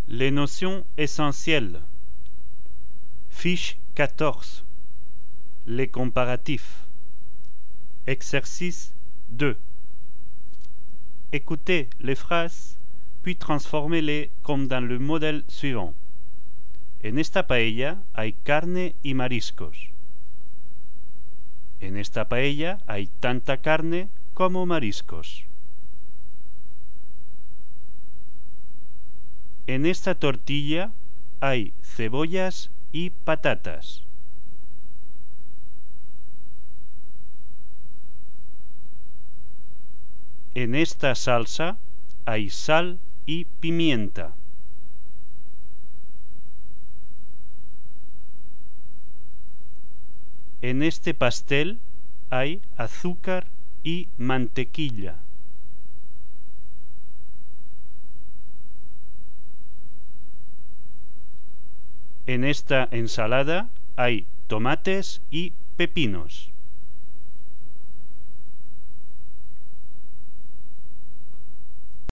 Les notions essentielles. Fiche 14. Les comparatifs. Exercice 2. Écoutez les phrases, puis transformez-les comme dans le modèle suivant. En esta paella hay carne y mariscos. En esta paella hay tanta carne como mariscos. En esta tortilla hay cebollas y patatas. En esta salsa hay sal y pimienta. En este pastel hay azúcar y mantequilla. En esta ensalada hay tomates y pepinos.